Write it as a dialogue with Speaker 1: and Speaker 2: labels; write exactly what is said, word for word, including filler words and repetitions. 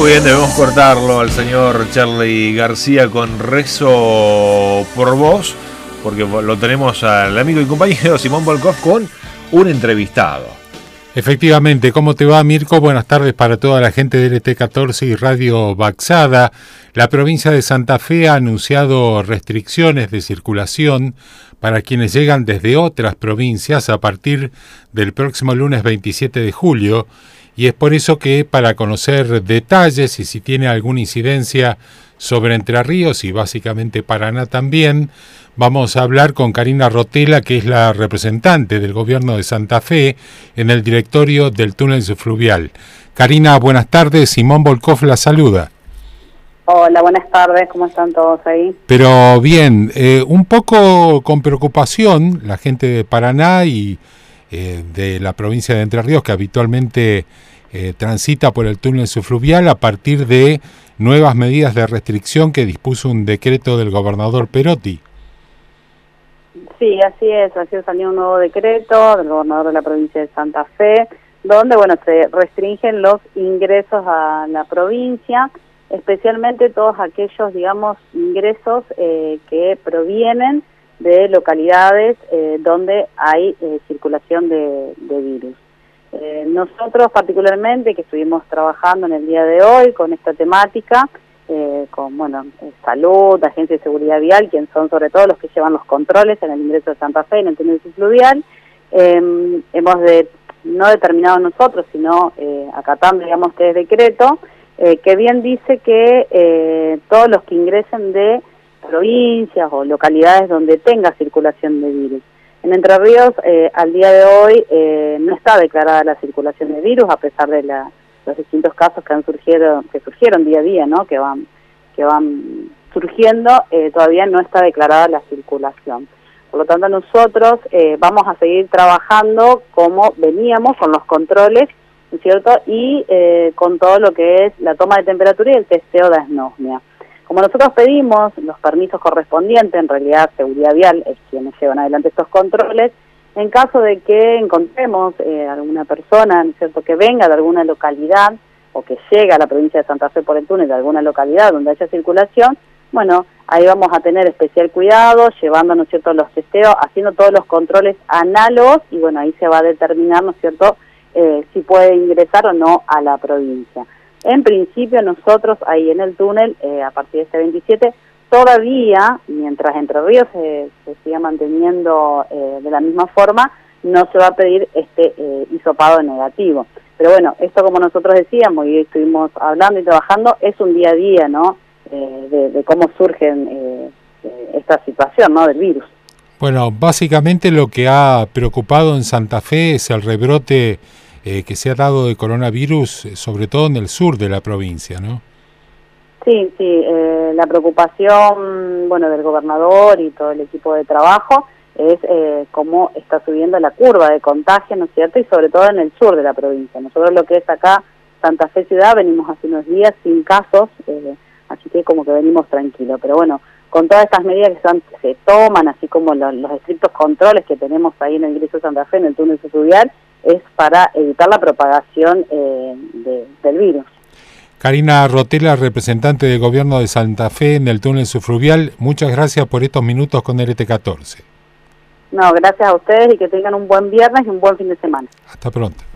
Speaker 1: Muy bien, debemos cortarlo al señor Charly García con Rezo por Vos, porque lo tenemos al amigo y compañero Simón Volkov con un entrevistado.
Speaker 2: Efectivamente, ¿cómo te va, Mirko? Buenas tardes para toda la gente de L T catorce y Radio Baxada. La provincia de Santa Fe ha anunciado restricciones de circulación para quienes llegan desde otras provincias a partir del próximo lunes veintisiete de julio, y es por eso que, para conocer detalles y si tiene alguna incidencia sobre Entre Ríos y básicamente Paraná también, vamos a hablar con Karina Rotela, que es la representante del gobierno de Santa Fe en el directorio del túnel subfluvial. Karina, buenas tardes. Simón Volkov la saluda.
Speaker 3: Hola, buenas tardes. ¿Cómo están todos ahí?
Speaker 2: Pero bien, eh, un poco con preocupación la gente de Paraná y eh, de la provincia de Entre Ríos, que habitualmente eh, transita por el túnel subfluvial a partir de nuevas medidas de restricción que dispuso un decreto del gobernador Perotti.
Speaker 3: Sí, así es, así salió un nuevo decreto del gobernador de la provincia de Santa Fe, donde, bueno, se restringen los ingresos a la provincia, especialmente todos aquellos, digamos, ingresos eh, que provienen de localidades eh, donde hay eh, circulación de, de virus. Eh, nosotros particularmente, que estuvimos trabajando en el día de hoy con esta temática, Eh, con, bueno, eh, salud, agencia de seguridad vial, quienes son sobre todo los que llevan los controles en el ingreso de Santa Fe, en el túnel subfluvial, eh, hemos de, no determinado nosotros, sino eh, acatando, digamos, que es decreto, eh, que bien dice que eh, todos los que ingresen de provincias o localidades donde tenga circulación de virus. En Entre Ríos, eh, al día de hoy, eh, no está declarada la circulación de virus, a pesar de la los distintos casos que han surgido, que surgieron día a día, ¿no? Que van, que van surgiendo, eh, todavía no está declarada la circulación. Por lo tanto, nosotros eh, vamos a seguir trabajando como veníamos, con los controles, ¿no es cierto? Y eh, con todo lo que es la toma de temperatura y el testeo de anosmia. Como nosotros pedimos los permisos correspondientes, en realidad Seguridad Vial es quienes llevan adelante estos controles, en caso de que encontremos eh, alguna persona, ¿no es cierto?, que venga de alguna localidad o que llegue a la provincia de Santa Fe por el túnel de alguna localidad donde haya circulación, bueno, ahí vamos a tener especial cuidado, llevando, ¿no es cierto?, los testeos, haciendo todos los controles análogos y, bueno, ahí se va a determinar, ¿no es cierto?, eh, si puede ingresar o no a la provincia. En principio, nosotros ahí en el túnel, eh, a partir de este veintisiete, todavía, mientras Entre Ríos se, se siga manteniendo eh, de la misma forma, no se va a pedir este eh, hisopado negativo. Pero bueno, esto, como nosotros decíamos y estuvimos hablando y trabajando, es un día a día, ¿no?, eh, de, de cómo surge eh, esta situación, ¿no?, del virus.
Speaker 2: Bueno, básicamente lo que ha preocupado en Santa Fe es el rebrote eh, que se ha dado de coronavirus, sobre todo en el sur de la provincia, ¿no?
Speaker 3: Sí, sí, eh, la preocupación, bueno, del gobernador y todo el equipo de trabajo es eh, cómo está subiendo la curva de contagio, ¿no es cierto?, y sobre todo en el sur de la provincia. Nosotros lo que es acá, Santa Fe Ciudad, venimos hace unos días sin casos, eh, así que como que venimos tranquilos. Pero bueno, con todas estas medidas que son, se toman, así como los, los estrictos controles que tenemos ahí en el ingreso de Santa Fe, en el túnel subfluvial, es para evitar la propagación eh, de, del virus.
Speaker 2: Karina Rotela, representante del gobierno de Santa Fe en el túnel subfluvial, muchas gracias por estos minutos con L T catorce.
Speaker 3: No, gracias a ustedes y que tengan un buen viernes y un buen fin de semana.
Speaker 2: Hasta pronto.